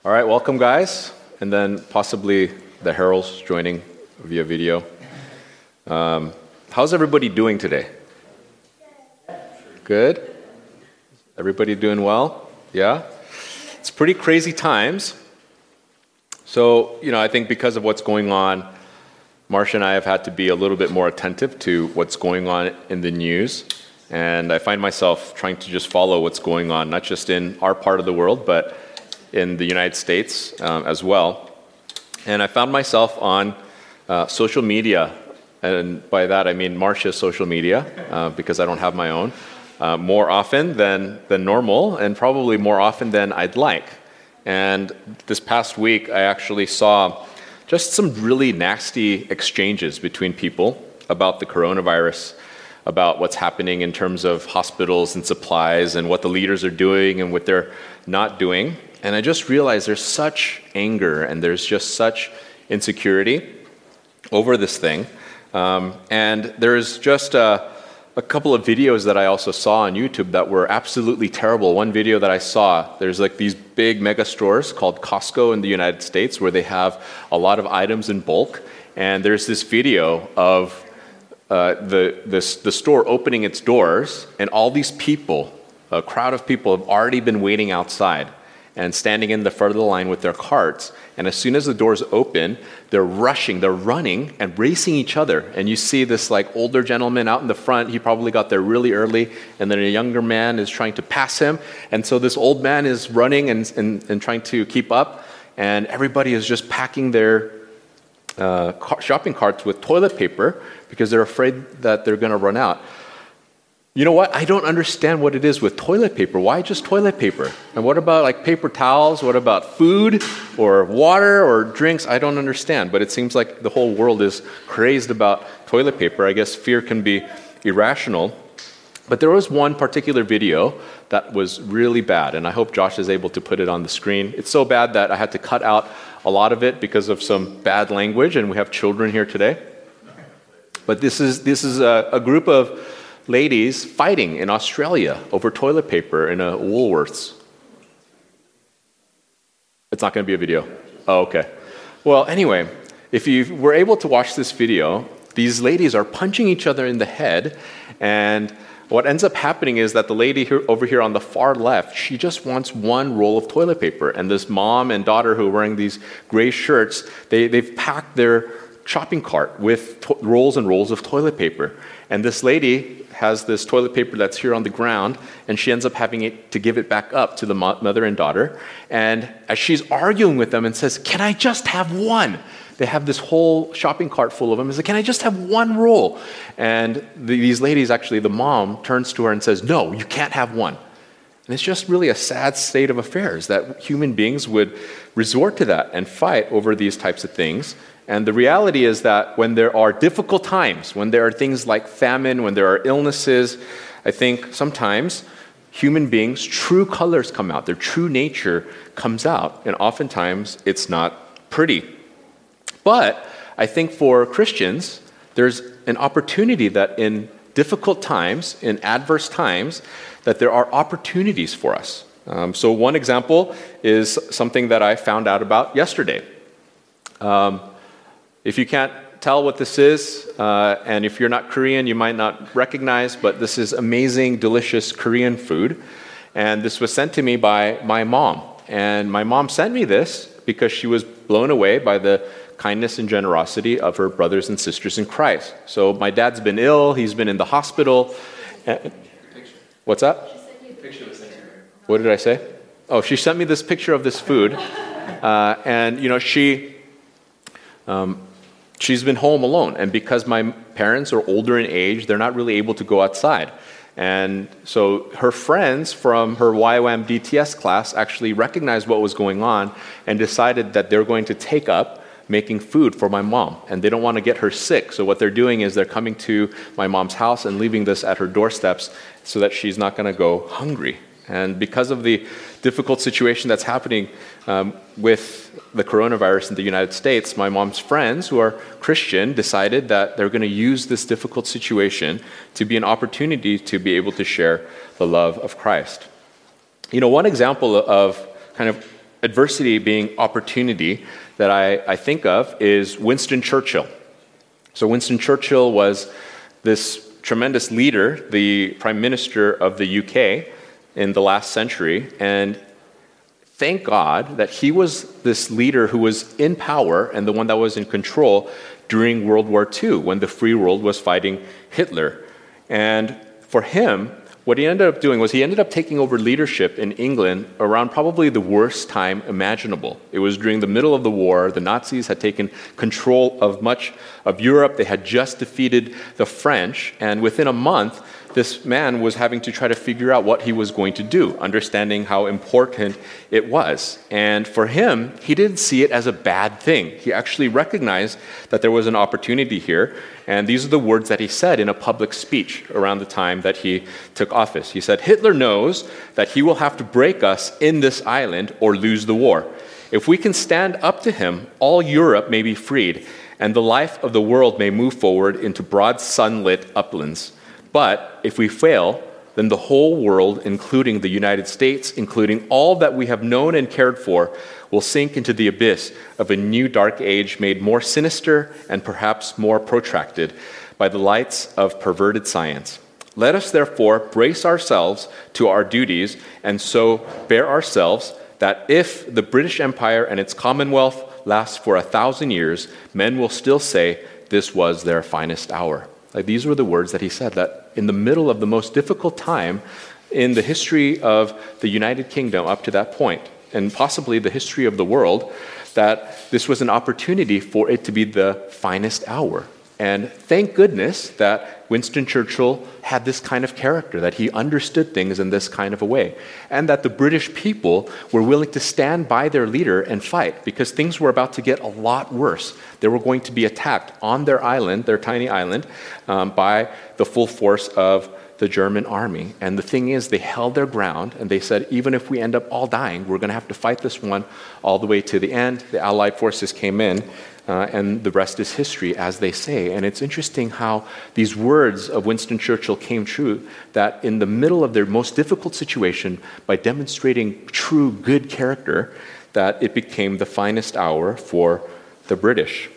All right, welcome guys, and then possibly the heralds joining via video. How's everybody doing today? Good? Everybody doing well? Yeah? It's pretty crazy times. So, I think because of what's going on, Marcia and I have had to be a little bit more attentive to what's going on in the news. And I find myself trying to just follow what's going on, not just in our part of the world, but in the United States as well. And I found myself on social media, and by that I mean Marcia's social media, because I don't have my own, more often than normal, and probably more often than I'd like. And this past week, I actually saw just some really nasty exchanges between people about the coronavirus, about what's happening in terms of hospitals and supplies and what the leaders are doing and what they're not doing. And I just realized there's such anger and there's just such insecurity over this thing. And there's just a couple of videos that I also saw on YouTube that were absolutely terrible. One video that I saw, there's like these big mega stores called Costco in the United States where they have a lot of items in bulk. And there's this video of the store opening its doors, and all these people, a crowd of people, have already been waiting outside and standing in the front of the line with their carts. And as soon as the doors open, they're rushing, they're running and racing each other. And you see this like older gentleman out in the front, he probably got there really early, and then a younger man is trying to pass him. And so this old man is running and trying to keep up, and everybody is just packing their shopping carts with toilet paper because they're afraid that they're gonna run out. You know what? I don't understand what it is with toilet paper. Why just toilet paper? And what about like paper towels? What about food or water or drinks? I don't understand. But it seems like the whole world is crazed about toilet paper. I guess fear can be irrational. But there was one particular video that was really bad, and I hope Josh is able to put it on the screen. It's so bad that I had to cut out a lot of it because of some bad language, and we have children here today. But this is a group of ladies fighting in Australia over toilet paper in a Woolworths. It's not going to be a video. Oh, okay. Well, anyway, if you were able to watch this video, these ladies are punching each other in the head, and what ends up happening is that the lady over here on the far left, she just wants one roll of toilet paper, and this mom and daughter who are wearing these gray shirts, they've packed their shopping cart with rolls and rolls of toilet paper. And this lady has this toilet paper that's here on the ground, and she ends up having to give it back up to the mother and daughter. And as she's arguing with them and says, "Can I just have one?" They have this whole shopping cart full of them. It's like, "Can I just have one roll?" And these ladies, actually, the mom turns to her and says, "No, you can't have one." And it's just really a sad state of affairs that human beings would resort to that and fight over these types of things. And the reality is that when there are difficult times, when there are things like famine, when there are illnesses, I think sometimes human beings' true colors come out, their true nature comes out, and oftentimes it's not pretty. But I think for Christians, there's an opportunity that in difficult times, in adverse times, that there are opportunities for us. So one example is something that I found out about yesterday. If you can't tell what this is, and if you're not Korean, you might not recognize, but this is amazing, delicious Korean food. And this was sent to me by my mom. And my mom sent me this because she was blown away by the kindness and generosity of her brothers and sisters in Christ. So my dad's been ill, he's been in the hospital. What's that? What did I say? Oh, she sent me this picture of this food. And, she's been home alone, and because my parents are older in age, they're not really able to go outside. And so her friends from her YWAM DTS class actually recognized what was going on and decided that they're going to take up making food for my mom, and they don't want to get her sick. So what they're doing is they're coming to my mom's house and leaving this at her doorsteps so that she's not going to go hungry. And because of the difficult situation that's happening with the coronavirus in the United States, my mom's friends, who are Christian, decided that they're going to use this difficult situation to be an opportunity to be able to share the love of Christ. One example of kind of adversity being opportunity that I think of is Winston Churchill. So Winston Churchill was this tremendous leader, the Prime Minister of the UK in the last century, and thank God that he was this leader who was in power and the one that was in control during World War II when the free world was fighting Hitler. And for him, what he ended up doing was he ended up taking over leadership in England around probably the worst time imaginable. It was during the middle of the war. The Nazis had taken control of much of Europe. They had just defeated the French. And within a month, this man was having to try to figure out what he was going to do, understanding how important it was. And for him, he didn't see it as a bad thing. He actually recognized that there was an opportunity here. And these are the words that he said in a public speech around the time that he took office. He said, "Hitler knows that he will have to break us in this island or lose the war. If we can stand up to him, all Europe may be freed, and the life of the world may move forward into broad sunlit uplands. But if we fail, then the whole world, including the United States, including all that we have known and cared for, will sink into the abyss of a new dark age made more sinister and perhaps more protracted by the lights of perverted science. Let us therefore brace ourselves to our duties and so bear ourselves that if the British Empire and its Commonwealth lasts for 1,000 years, men will still say this was their finest hour." Like, these were the words that he said, that in the middle of the most difficult time in the history of the United Kingdom up to that point, and possibly the history of the world, that this was an opportunity for it to be the finest hour. And thank goodness that Winston Churchill had this kind of character, that he understood things in this kind of a way, and that the British people were willing to stand by their leader and fight, because things were about to get a lot worse. They were going to be attacked on their island, their tiny island, by the full force of the German army. And the thing is, they held their ground, and they said, even if we end up all dying, we're going to have to fight this one all the way to the end. The Allied forces came in, and the rest is history, as they say. And it's interesting how these words of Winston Churchill came true, that in the middle of their most difficult situation, by demonstrating true good character, that it became the finest hour for the British.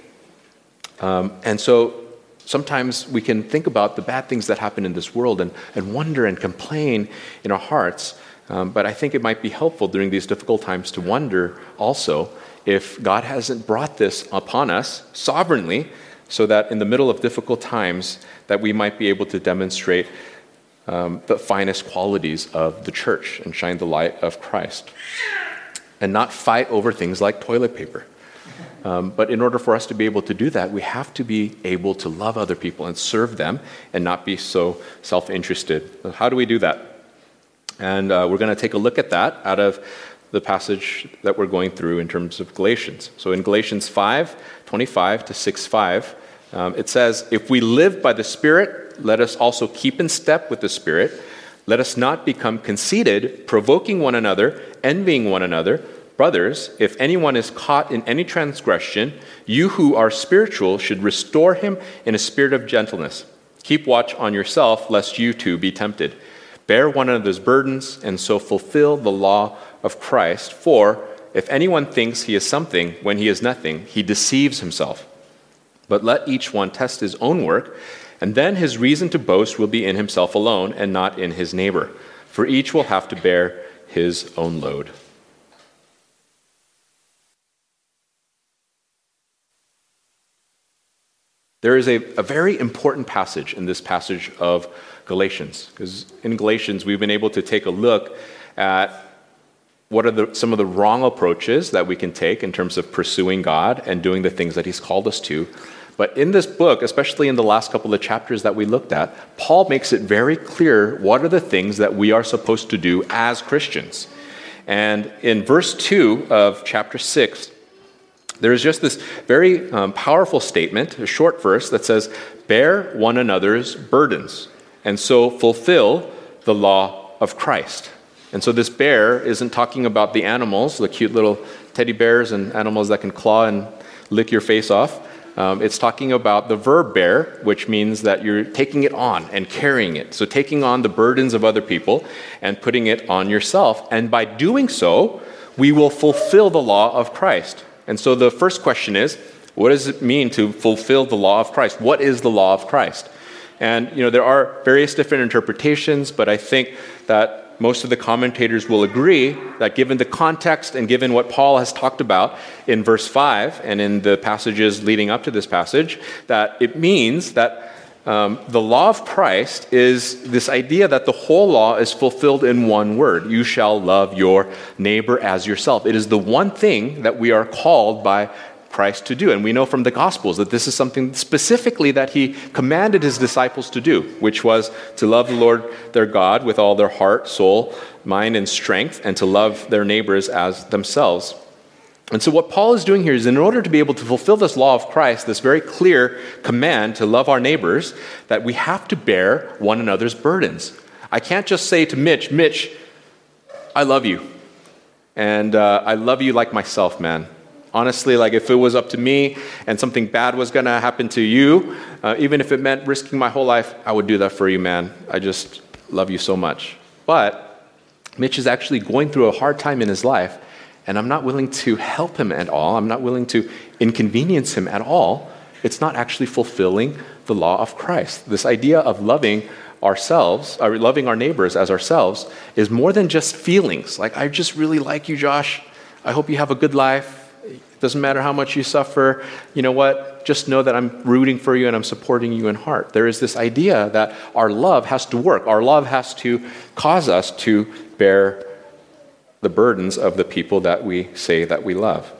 And so sometimes we can think about the bad things that happen in this world and wonder and complain in our hearts. But I think it might be helpful during these difficult times to wonder also if God hasn't brought this upon us sovereignly, so that in the middle of difficult times that we might be able to demonstrate the finest qualities of the church and shine the light of Christ, and not fight over things like toilet paper. But in order for us to be able to do that, we have to be able to love other people and serve them and not be so self-interested. How do we do that? And we're going to take a look at that out of the passage that we're going through in terms of Galatians. So in Galatians 5:25 to 6:5, it says, "If we live by the Spirit, let us also keep in step with the Spirit. Let us not become conceited, provoking one another, envying one another. Brothers, if anyone is caught in any transgression, you who are spiritual should restore him in a spirit of gentleness. Keep watch on yourself, lest you too be tempted. Bear one another's burdens, and so fulfill the law of Christ. For if anyone thinks he is something when he is nothing, he deceives himself. But let each one test his own work, and then his reason to boast will be in himself alone and not in his neighbor. For each will have to bear his own load." There is a very important passage in this passage of Galatians, because in Galatians we've been able to take a look at what are some of the wrong approaches that we can take in terms of pursuing God and doing the things that He's called us to. But in this book, especially in the last couple of chapters that we looked at, Paul makes it very clear what are the things that we are supposed to do as Christians. And in verse 2 of chapter 6, there is just this very powerful statement, a short verse that says, "Bear one another's burdens, and so fulfill the law of Christ." And so this bear isn't talking about the animals, the cute little teddy bears and animals that can claw and lick your face off. It's talking about the verb bear, which means that you're taking it on and carrying it. So taking on the burdens of other people and putting it on yourself. And by doing so, we will fulfill the law of Christ. And so the first question is, what does it mean to fulfill the law of Christ? What is the law of Christ? And, there are various different interpretations, but I think that most of the commentators will agree that given the context and given what Paul has talked about in verse 5 and in the passages leading up to this passage, that it means that the law of Christ is this idea that the whole law is fulfilled in one word. You shall love your neighbor as yourself. It is the one thing that we are called by Christ to do. And we know from the Gospels that this is something specifically that he commanded his disciples to do, which was to love the Lord their God with all their heart, soul, mind, and strength, and to love their neighbors as themselves. And so what Paul is doing here is in order to be able to fulfill this law of Christ, this very clear command to love our neighbors, that we have to bear one another's burdens. I can't just say to Mitch, I love you. And I love you like myself, man. Honestly, like if it was up to me and something bad was going to happen to you, even if it meant risking my whole life, I would do that for you, man. I just love you so much. But Mitch is actually going through a hard time in his life, and I'm not willing to help him at all. I'm not willing to inconvenience him at all. It's not actually fulfilling the law of Christ. This idea of loving ourselves, or loving our neighbors as ourselves, is more than just feelings. Like, I just really like you, Josh. I hope you have a good life. It doesn't matter how much you suffer. You know what? Just know that I'm rooting for you and I'm supporting you in heart. There is this idea that our love has to work. Our love has to cause us to bear the burdens of the people that we say that we love.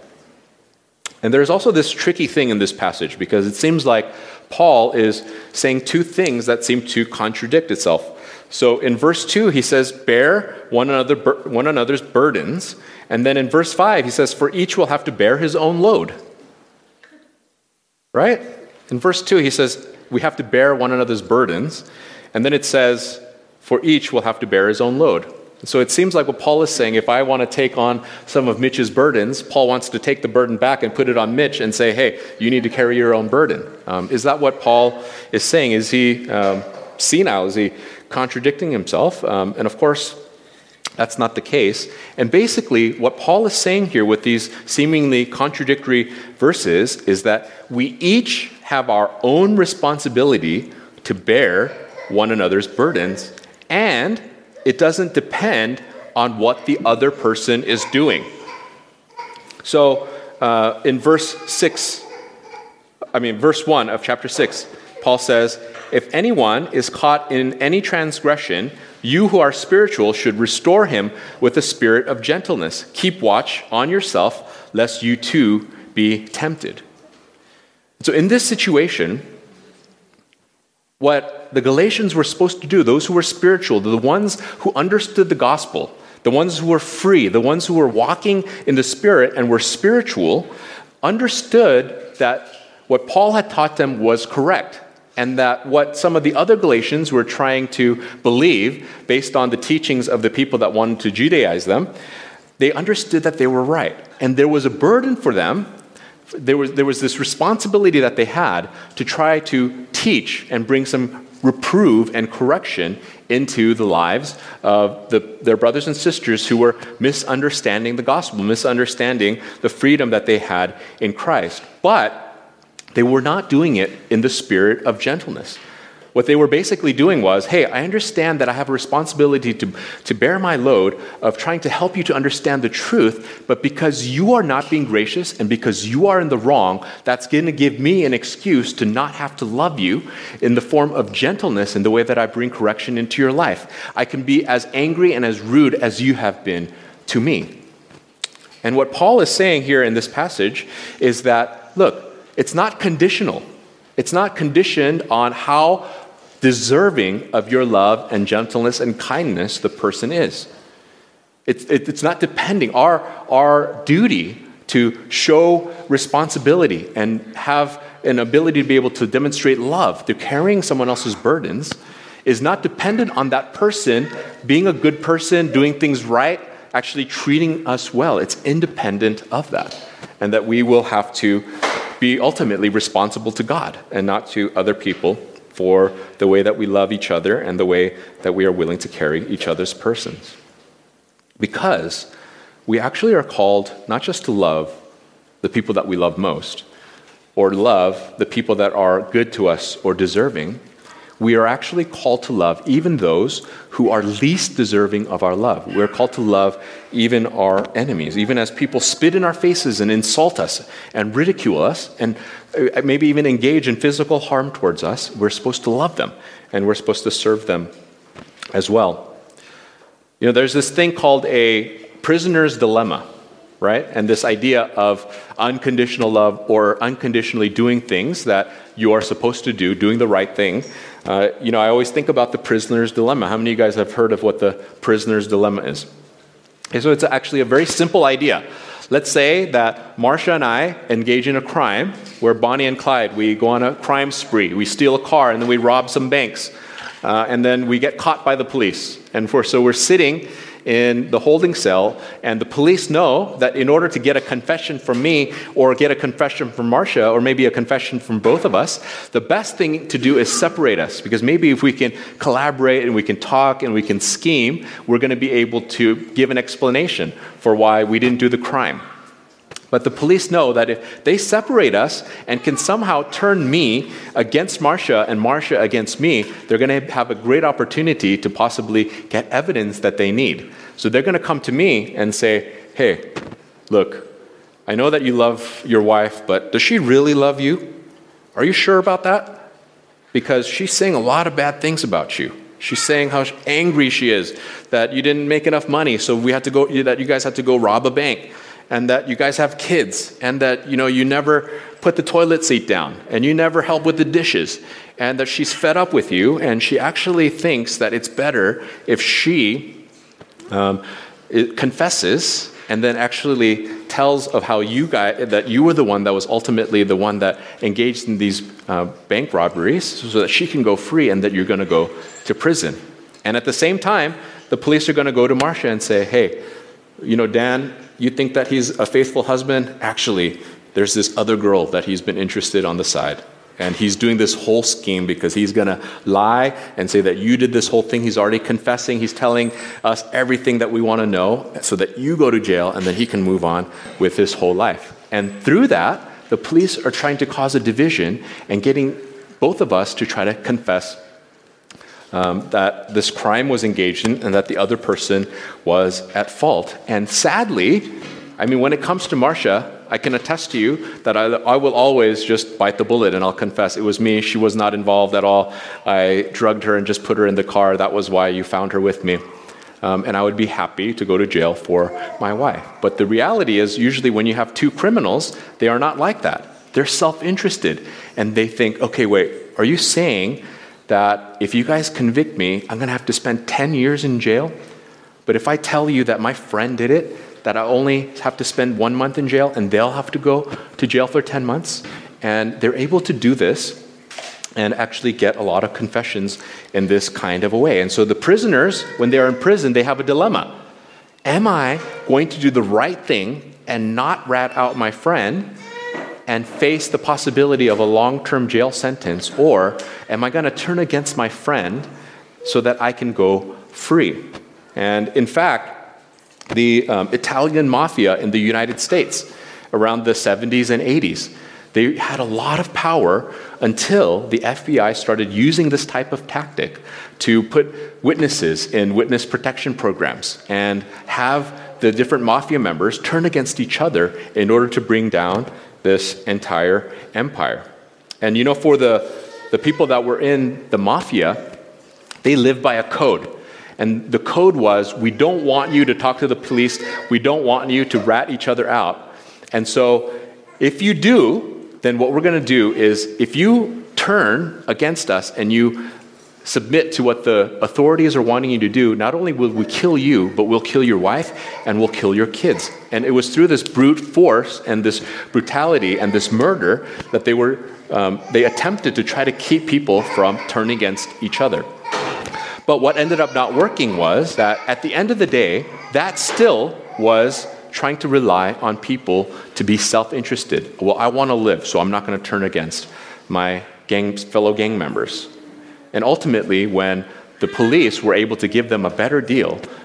And there's also this tricky thing in this passage because it seems like Paul is saying two things that seem to contradict itself. So in verse 2, he says, bear one another's burdens. And then in verse 5, he says, for each will have to bear his own load. Right? In verse 2, he says, we have to bear one another's burdens. And then it says, for each will have to bear his own load. So it seems like what Paul is saying, if I want to take on some of Mitch's burdens, Paul wants to take the burden back and put it on Mitch and say, hey, you need to carry your own burden. Is that what Paul is saying? Is he senile? Is he contradicting himself? And of course, that's not the case. And basically, what Paul is saying here with these seemingly contradictory verses is that we each have our own responsibility to bear one another's burdens, and it doesn't depend on what the other person is doing. So in verse 1 of chapter 6, Paul says, if anyone is caught in any transgression, you who are spiritual should restore him with a spirit of gentleness. Keep watch on yourself, lest you too be tempted. So in this situation, what the Galatians were supposed to do, those who were spiritual, the ones who understood the gospel, the ones who were free, the ones who were walking in the Spirit and were spiritual, understood that what Paul had taught them was correct, and that what some of the other Galatians were trying to believe, based on the teachings of the people that wanted to Judaize them, they understood that they were right. And there was a burden for them. There was this responsibility that they had to try to teach and bring some reprove and correction into the lives of their brothers and sisters who were misunderstanding the gospel, misunderstanding the freedom that they had in Christ. But they were not doing it in the spirit of gentleness. What they were basically doing was, hey, I understand that I have a responsibility to bear my load of trying to help you to understand the truth, but because you are not being gracious and because you are in the wrong, that's going to give me an excuse to not have to love you in the form of gentleness in the way that I bring correction into your life. I can be as angry and as rude as you have been to me. And what Paul is saying here in this passage is that, look, it's not conditional. It's not conditioned on how deserving of your love and gentleness and kindness the person is. It's not depending. Our duty to show responsibility and have an ability to be able to demonstrate love through carrying someone else's burdens is not dependent on that person being a good person, doing things right, actually treating us well. It's independent of that. And that we will have to be ultimately responsible to God and not to other people for the way that we love each other and the way that we are willing to carry each other's persons. Because we actually are called not just to love the people that we love most, or love the people that are good to us or deserving. We are actually called to love even those who are least deserving of our love. We're called to love even our enemies, even as people spit in our faces and insult us and ridicule us and maybe even engage in physical harm towards us. We're supposed to love them, and we're supposed to serve them as well. You know, there's this thing called a prisoner's dilemma, right? And this idea of unconditional love or unconditionally doing things that you are supposed to do, doing the right thing. I always think about the prisoner's dilemma. How many of you guys have heard of what the prisoner's dilemma is? Okay, so it's actually a very simple idea. Let's say that Marcia and I engage in a crime. We're Bonnie and Clyde. We go on a crime spree. We steal a car and then we rob some banks. And then we get caught by the police. So we're sitting in the holding cell, and the police know that in order to get a confession from me or get a confession from Marcia or maybe a confession from both of us, the best thing to do is separate us, because maybe if we can collaborate and we can talk and we can scheme, we're going to be able to give an explanation for why we didn't do the crime. But the police know that if they separate us and can somehow turn me against Marcia and Marcia against me, they're going to have a great opportunity to possibly get evidence that they need. So they're going to come to me and say, hey, look, I know that you love your wife, but does she really love you? Are you sure about that? Because she's saying a lot of bad things about you. She's saying how angry she is, that you didn't make enough money, so that you guys had to go rob a bank. And that you guys have kids, and that you never put the toilet seat down, and you never help with the dishes, and that she's fed up with you, and she actually thinks that it's better if she confesses and then actually tells of how that you were the one that was ultimately the one that engaged in these bank robberies, so that she can go free and that you're going to go to prison. And at the same time, the police are going to go to Marcia and say, hey, Dan, you think that he's a faithful husband? Actually, there's this other girl that he's been interested on the side. And he's doing this whole scheme because he's going to lie and say that you did this whole thing. He's already confessing. He's telling us everything that we want to know so that you go to jail and then he can move on with his whole life. And through that, the police are trying to cause a division and getting both of us to try to confess that this crime was engaged in and that the other person was at fault. And sadly, when it comes to Marcia, I can attest to you that I will always just bite the bullet and I'll confess it was me. She was not involved at all. I drugged her and just put her in the car. That was why you found her with me. And I would be happy to go to jail for my wife. But the reality is, usually when you have two criminals, they are not like that. They're self-interested. And they think, okay, wait, are you saying that if you guys convict me, I'm going to have to spend 10 years in jail? But if I tell you that my friend did it, that I only have to spend 1 month in jail and they'll have to go to jail for 10 months? And they're able to do this and actually get a lot of confessions in this kind of a way. And so the prisoners, when they're in prison, they have a dilemma. Am I going to do the right thing and not rat out my friend and face the possibility of a long-term jail sentence, or am I going to turn against my friend so that I can go free? And in fact, the Italian mafia in the United States around the 70s and 80s, they had a lot of power until the FBI started using this type of tactic to put witnesses in witness protection programs and have the different mafia members turn against each other in order to bring down this entire empire. And for the people that were in the mafia, they lived by a code. And the code was, we don't want you to talk to the police. We don't want you to rat each other out. And so if you do, then what we're going to do is, if you turn against us and you submit to what the authorities are wanting you to do, not only will we kill you, but we'll kill your wife and we'll kill your kids. And it was through this brute force and this brutality and this murder that they attempted to try to keep people from turning against each other. But what ended up not working was that at the end of the day, that still was trying to rely on people to be self-interested. Well, I want to live, so I'm not going to turn against my fellow gang members. And ultimately, when the police were able to give them a better deal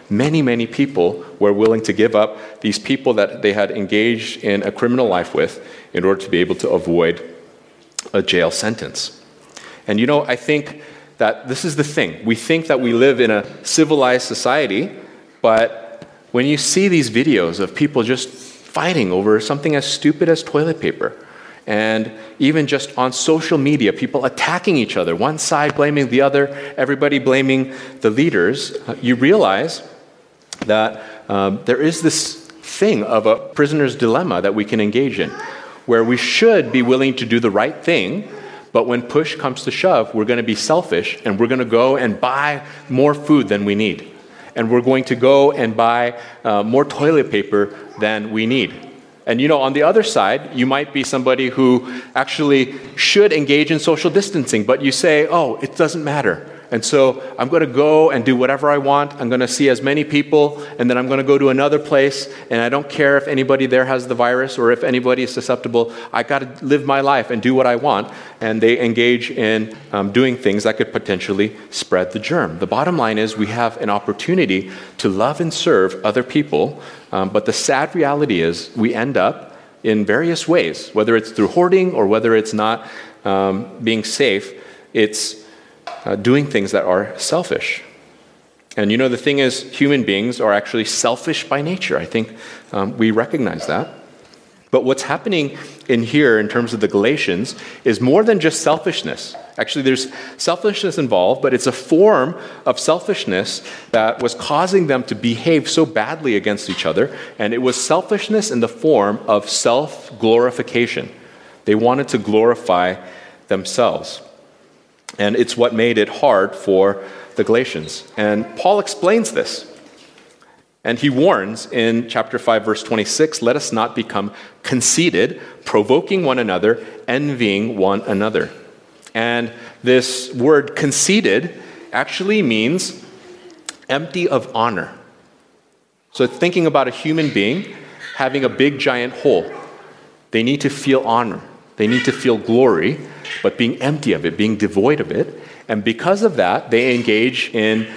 many, many people were willing to give up these people that they had engaged in a criminal life with in order to be able to avoid a jail sentence. And I think that this is the thing. We think that we live in a civilized society, but when you see these videos of people just fighting over something as stupid as toilet paper, and even just on social media, people attacking each other, one side blaming the other, everybody blaming the leaders, you realize that there is this thing of a prisoner's dilemma that we can engage in, where we should be willing to do the right thing, but when push comes to shove, we're going to be selfish, and we're going to go and buy more food than we need. And we're going to go and buy more toilet paper than we need. And on the other side, you might be somebody who actually should engage in social distancing, but you say, oh, it doesn't matter. And so I'm going to go and do whatever I want. I'm going to see as many people, and then I'm going to go to another place, and I don't care if anybody there has the virus or if anybody is susceptible. I got to live my life and do what I want. And they engage in doing things that could potentially spread the germ. The bottom line is we have an opportunity to love and serve other people, but the sad reality is we end up in various ways, whether it's through hoarding or whether it's not being safe. It's doing things that are selfish. And the thing is, human beings are actually selfish by nature. I think we recognize that. But what's happening in here in terms of the Galatians is more than just selfishness. Actually, there's selfishness involved, but it's a form of selfishness that was causing them to behave so badly against each other. And it was selfishness in the form of self-glorification. They wanted to glorify themselves. And it's what made it hard for the Galatians. And Paul explains this. And he warns in chapter 5, verse 26, let us not become conceited, provoking one another, envying one another. And this word conceited actually means empty of honor. So thinking about a human being having a big giant hole, they need to feel honor. They need to feel glory, but being empty of it, being devoid of it. And because of that, they engage in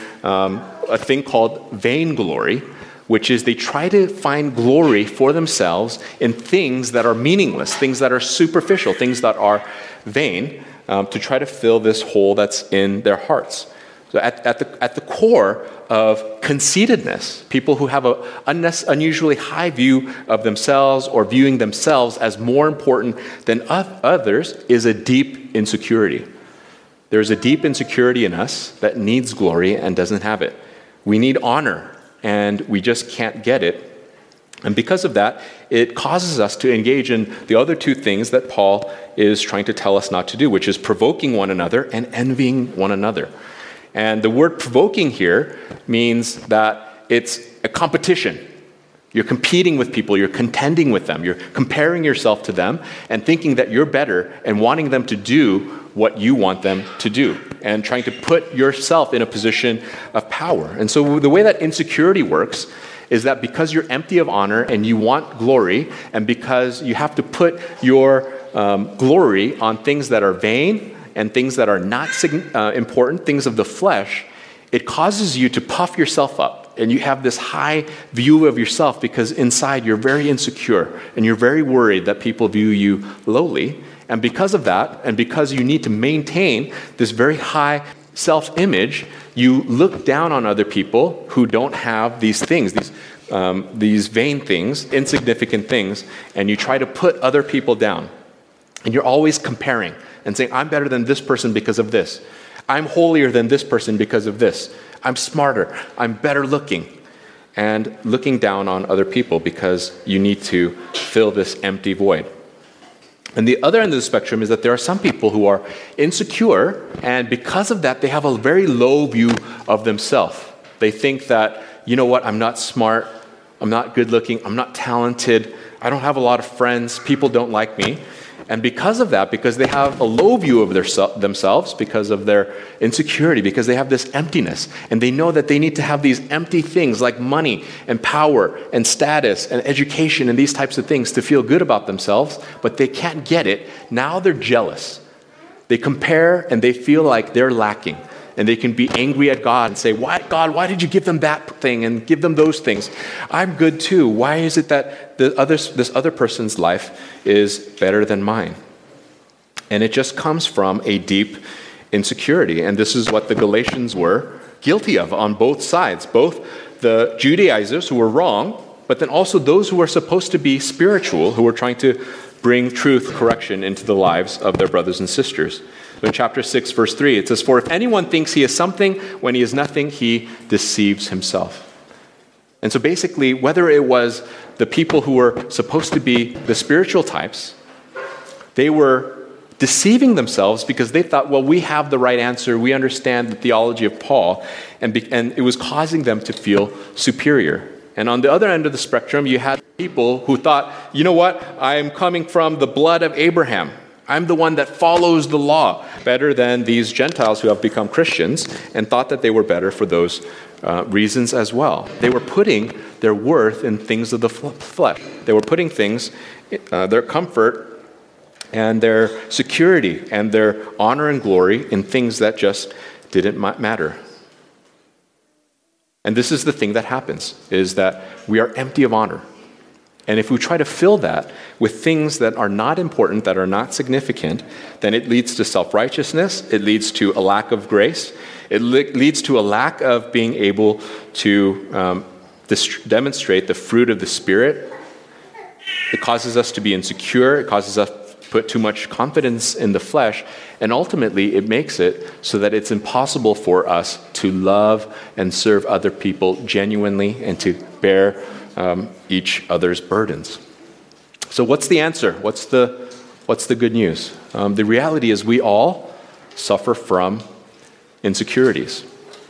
a thing called vainglory, which is they try to find glory for themselves in things that are meaningless, things that are superficial, things that are vain, to try to fill this hole that's in their hearts. So at the core of conceitedness, people who have an unusually high view of themselves or viewing themselves as more important than others is a deep insecurity. There's a deep insecurity in us that needs glory and doesn't have it. We need honor, and we just can't get it. And because of that, it causes us to engage in the other two things that Paul is trying to tell us not to do, which is provoking one another and envying one another. And the word provoking here means that it's a competition. You're competing with people, you're contending with them, you're comparing yourself to them and thinking that you're better and wanting them to do what you want them to do and trying to put yourself in a position of power. And so the way that insecurity works is that because you're empty of honor and you want glory, and because you have to put your glory on things that are vain and things that are not important, things of the flesh, it causes you to puff yourself up. And you have this high view of yourself because inside you're very insecure and you're very worried that people view you lowly. And because of that, and because you need to maintain this very high self-image, you look down on other people who don't have these things, these vain things, insignificant things, and you try to put other people down. And you're always comparing and saying, I'm better than this person because of this. I'm holier than this person because of this. I'm smarter. I'm better looking. And looking down on other people because you need to fill this empty void. And the other end of the spectrum is that there are some people who are insecure, and because of that, they have a very low view of themselves. They think that, you know what, I'm not smart, I'm not good looking, I'm not talented, I don't have a lot of friends, people don't like me. And because of that, because they have a low view of themselves, because of their insecurity, because they have this emptiness, and they know that they need to have these empty things like money and power and status and education and these types of things to feel good about themselves, but they can't get it. Now they're jealous. They compare and they feel like they're lacking. And they can be angry at God and say, "Why, God, why did you give them that thing and give them those things? I'm good too. Why is it that this other person's life is better than mine?" And it just comes from a deep insecurity. And this is what the Galatians were guilty of on both sides, both the Judaizers who were wrong, but then also those who were supposed to be spiritual, who were trying to bring truth, correction into the lives of their brothers and sisters. In chapter 6, verse 3, it says, "For if anyone thinks he is something when he is nothing, he deceives himself." And so basically, whether it was the people who were supposed to be the spiritual types, they were deceiving themselves because they thought, well, we have the right answer, we understand the theology of Paul, and it was causing them to feel superior. And on the other end of the spectrum, you had people who thought, you know what, I am coming from the blood of Abraham. I'm the one that follows the law better than these Gentiles who have become Christians, and thought that they were better for those reasons as well. They were putting their worth in things of the flesh. They were putting things, their comfort and their security and their honor and glory in things that just didn't matter. And this is the thing that happens, is that we are empty of honor. And if we try to fill that with things that are not important, that are not significant, then it leads to self-righteousness, it leads to a lack of grace, it leads to a lack of being able to demonstrate the fruit of the Spirit. It causes us to be insecure, it causes us to put too much confidence in the flesh, and ultimately it makes it so that it's impossible for us to love and serve other people genuinely and to bear each other's burdens. So what's the answer? What's the good news? The reality is we all suffer from insecurities.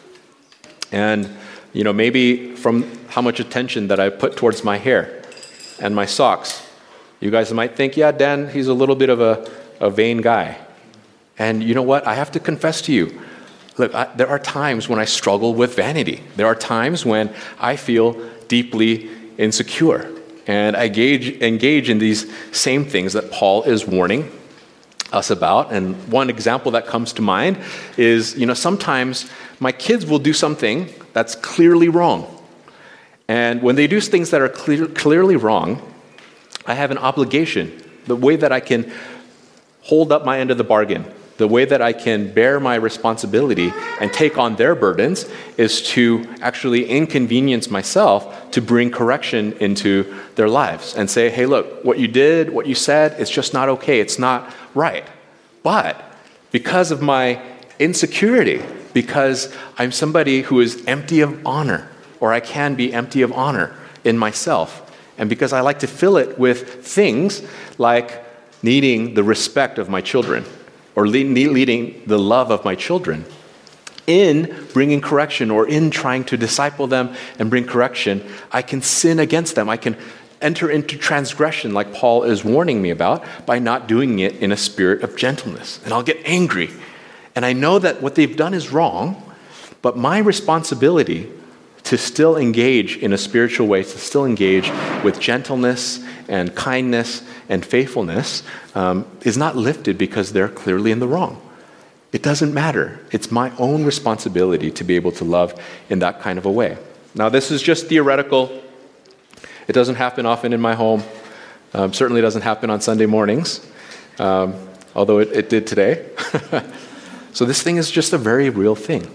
And, maybe from how much attention that I put towards my hair and my socks, you guys might think, yeah, Dan, he's a little bit of a vain guy. And you know what? I have to confess to you, look, there are times when I struggle with vanity. There are times when I feel deeply insecure. And I engage in these same things that Paul is warning us about. And one example that comes to mind is, sometimes my kids will do something that's clearly wrong. And when they do things that are clearly wrong, I have an obligation. The way that I can hold up my end of the bargain, the way that I can bear my responsibility and take on their burdens, is to actually inconvenience myself to bring correction into their lives and say, hey, look, what you did, what you said, it's just not okay. It's not right. But because of my insecurity, because I'm somebody who is empty of honor, or I can be empty of honor in myself, and because I like to fill it with things like needing the respect of my children, or needing the love of my children, in bringing correction or in trying to disciple them and bring correction, I can sin against them. I can enter into transgression like Paul is warning me about by not doing it in a spirit of gentleness. And I'll get angry. And I know that what they've done is wrong, but my responsibility to still engage in a spiritual way, to still engage with gentleness and kindness and faithfulness is not lifted because they're clearly in the wrong. It doesn't matter. It's my own responsibility to be able to love in that kind of a way. Now, this is just theoretical. It doesn't happen often in my home. Certainly doesn't happen on Sunday mornings, although it did today. So this thing is just a very real thing.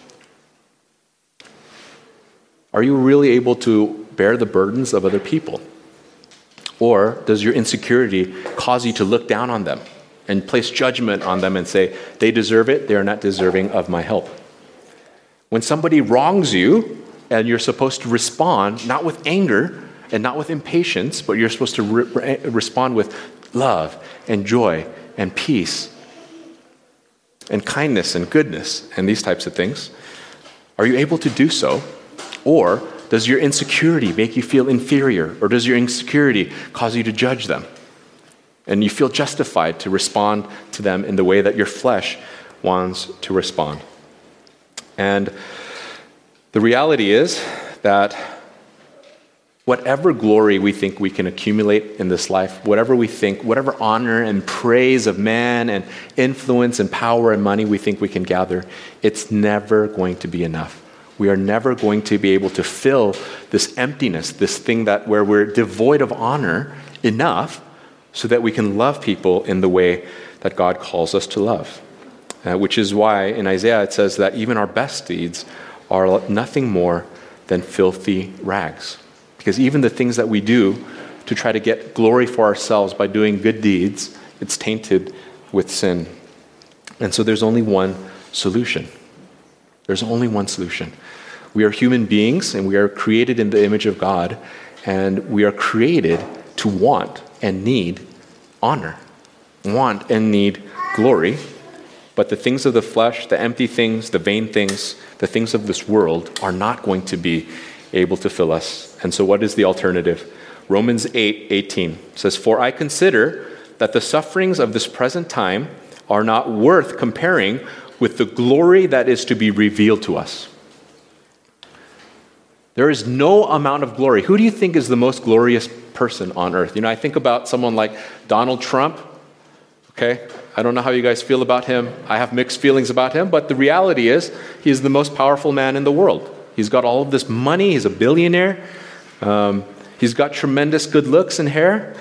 Are you really able to bear the burdens of other people? Or does your insecurity cause you to look down on them and place judgment on them and say, they deserve it, they are not deserving of my help? When somebody wrongs you and you're supposed to respond, not with anger and not with impatience, but you're supposed to respond with love and joy and peace and kindness and goodness and these types of things, are you able to do so? Or does your insecurity make you feel inferior? Or does your insecurity cause you to judge them? And you feel justified to respond to them in the way that your flesh wants to respond. And the reality is that whatever glory we think we can accumulate in this life, whatever we think, whatever honor and praise of man and influence and power and money we think we can gather, it's never going to be enough. We are never going to be able to fill this emptiness, this thing that where we're devoid of honor enough so that we can love people in the way that God calls us to love. Which is why in Isaiah it says that even our best deeds are nothing more than filthy rags. Because even the things that we do to try to get glory for ourselves by doing good deeds, it's tainted with sin. And so there's only one solution. There's only one solution. We are human beings and we are created in the image of God, and we are created to want and need honor, want and need glory. But the things of the flesh, the empty things, the vain things, the things of this world are not going to be able to fill us. And so what is the alternative? Romans 8:18 says, "For I consider that the sufferings of this present time are not worth comparing with the glory that is to be revealed to us." There is no amount of glory. Who do you think is the most glorious person on earth? I think about someone like Donald Trump. Okay, I don't know how you guys feel about him. I have mixed feelings about him, but the reality is he is the most powerful man in the world. He's got all of this money. He's a billionaire. He's got tremendous good looks and hair.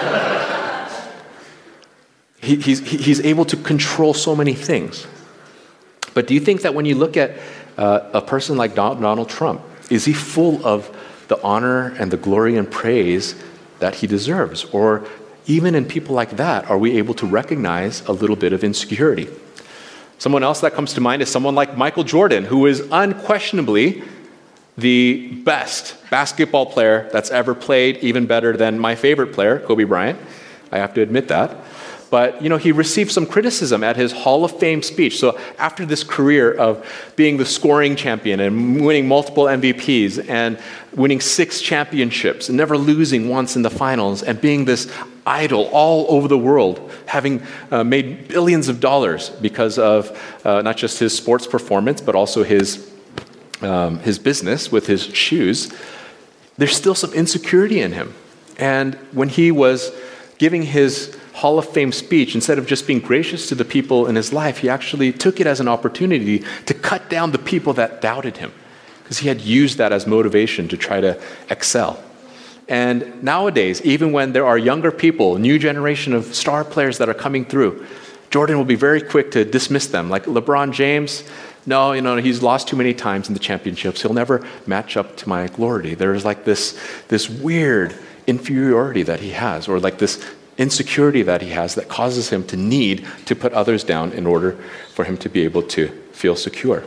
He's able to control so many things. But do you think that when you look at a person like Donald Trump, is he full of the honor and the glory and praise that he deserves? Or even in people like that, are we able to recognize a little bit of insecurity? Someone else that comes to mind is someone like Michael Jordan, who is unquestionably the best basketball player that's ever played, even better than my favorite player, Kobe Bryant. I have to admit that. But, he received some criticism at his Hall of Fame speech. So after this career of being the scoring champion and winning multiple MVPs and winning 6 championships and never losing once in the finals and being this idol all over the world, having made billions of dollars because of not just his sports performance, but also his business with his shoes, there's still some insecurity in him. And when he was giving his Hall of Fame speech, instead of just being gracious to the people in his life, he actually took it as an opportunity to cut down the people that doubted him, because he had used that as motivation to try to excel. And nowadays, even when there are younger people, new generation of star players that are coming through, Jordan will be very quick to dismiss them. Like LeBron James, no, he's lost too many times in the championships. He'll never match up to my glory. There's like this weird inferiority that he has, or like this insecurity that he has that causes him to need to put others down in order for him to be able to feel secure.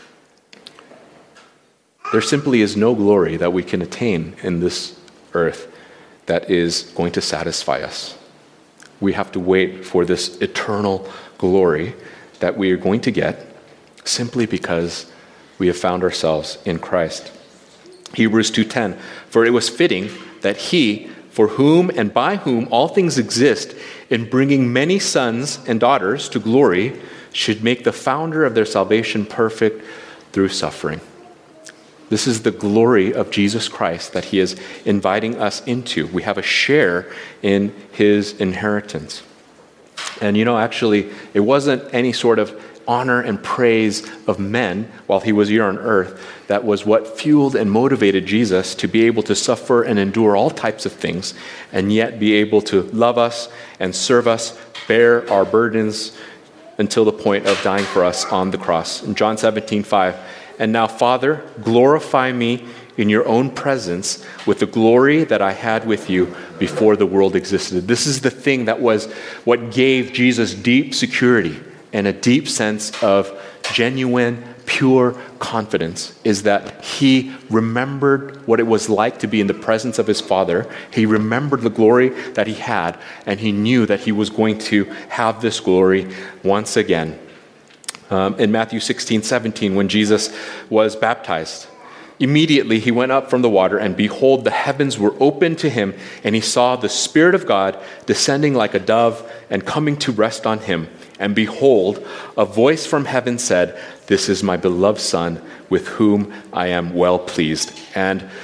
There simply is no glory that we can attain in this earth that is going to satisfy us. We have to wait for this eternal glory that we are going to get simply because we have found ourselves in Christ. Hebrews 2:10, "For it was fitting that he, for whom and by whom all things exist, in bringing many sons and daughters to glory, should make the founder of their salvation perfect through suffering." This is the glory of Jesus Christ that he is inviting us into. We have a share in his inheritance. And actually, it wasn't any sort of honor and praise of men while he was here on earth that was what fueled and motivated Jesus to be able to suffer and endure all types of things, and yet be able to love us and serve us, bear our burdens until the point of dying for us on the cross. In John 17:5, "And now, Father, glorify me in your own presence with the glory that I had with you before the world existed." This is the thing that was what gave Jesus deep security and a deep sense of genuine, pure confidence, is that he remembered what it was like to be in the presence of his Father. He remembered the glory that he had, and he knew that he was going to have this glory once again. In Matthew 16:17, when Jesus was baptized, immediately he went up from the water, and behold, the heavens were opened to him, and he saw the Spirit of God descending like a dove and coming to rest on him. And behold, a voice from heaven said, "This is my beloved Son, with whom I am well pleased." And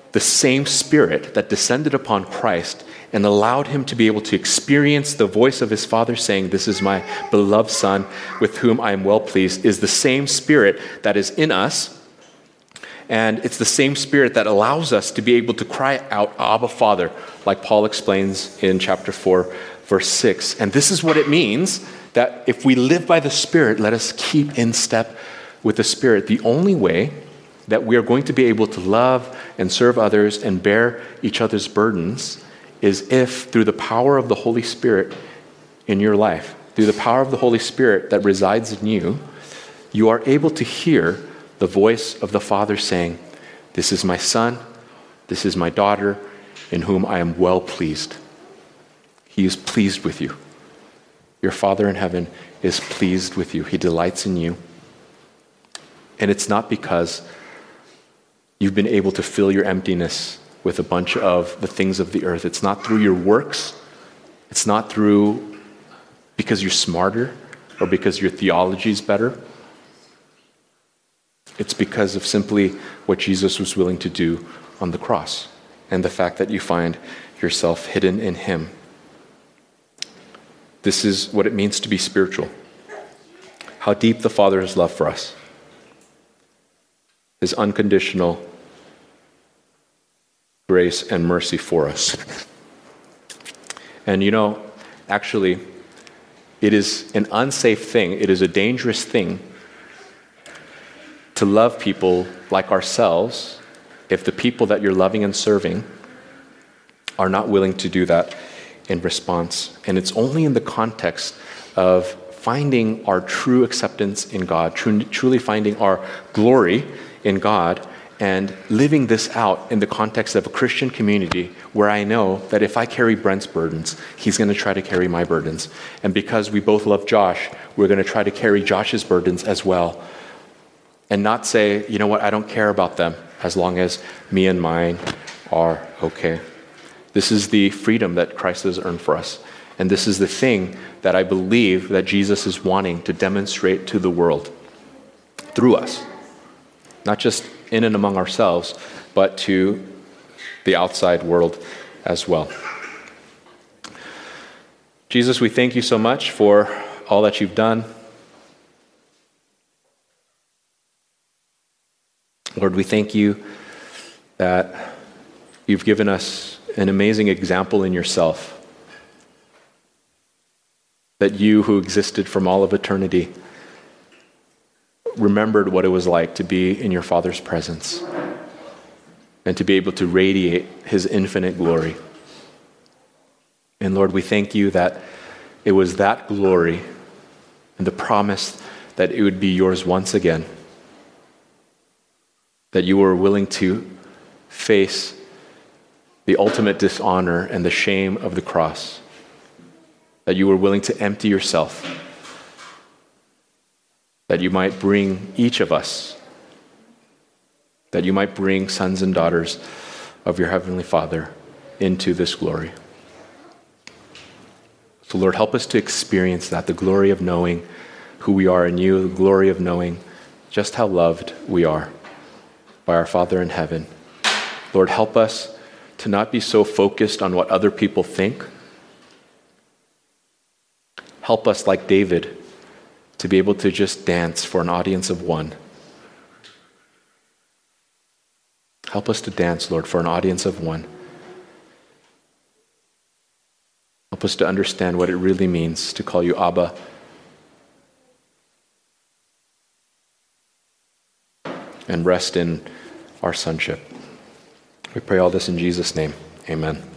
the same Spirit that descended upon Christ and allowed him to be able to experience the voice of his Father saying, "This is my beloved Son with whom I am well pleased," is the same Spirit that is in us. And it's the same Spirit that allows us to be able to cry out, "Abba, Father," like Paul explains in chapter 4, verse 6. And this is what it means that if we live by the Spirit, let us keep in step with the Spirit. The only way that we are going to be able to love and serve others and bear each other's burdens is if, through the power of the Holy Spirit in your life, through the power of the Holy Spirit that resides in you, you are able to hear the voice of the Father saying, "This is my Son, this is my daughter, in whom I am well pleased." He is pleased with you. Your Father in heaven is pleased with you. He delights in you. And it's not because you've been able to fill your emptiness with a bunch of the things of the earth. It's not through your works. It's not through because you're smarter or because your theology is better. It's because of simply what Jesus was willing to do on the cross and the fact that you find yourself hidden in him. This is what it means to be spiritual. How deep the Father's love for us. His unconditional grace and mercy for us. And actually, it is an unsafe thing. It is a dangerous thing to love people like ourselves if the people that you're loving and serving are not willing to do that in response. And it's only in the context of finding our true acceptance in God, truly finding our glory in God, and living this out in the context of a Christian community where I know that if I carry Brent's burdens, he's going to try to carry my burdens. And because we both love Josh, we're going to try to carry Josh's burdens as well. And not say, "You know what, I don't care about them as long as me and mine are okay." This is the freedom that Christ has earned for us. And this is the thing that I believe that Jesus is wanting to demonstrate to the world through us. Not just in and among ourselves, but to the outside world as well. Jesus, we thank you so much for all that you've done. Lord, we thank you that you've given us an amazing example in yourself. That you, who existed from all of eternity, remembered what it was like to be in your Father's presence and to be able to radiate his infinite glory. And Lord, we thank you that it was that glory and the promise that it would be yours once again, that you were willing to face the ultimate dishonor and the shame of the cross, that you were willing to empty yourself, that you might bring each of us, that you might bring sons and daughters of your Heavenly Father into this glory. So Lord, help us to experience that, the glory of knowing who we are in you, the glory of knowing just how loved we are by our Father in heaven. Lord, help us to not be so focused on what other people think. Help us, like David, to be able to just dance for an audience of one. Help us to dance, Lord, for an audience of one. Help us to understand what it really means to call you Abba. And rest in our sonship. We pray all this in Jesus' name. Amen.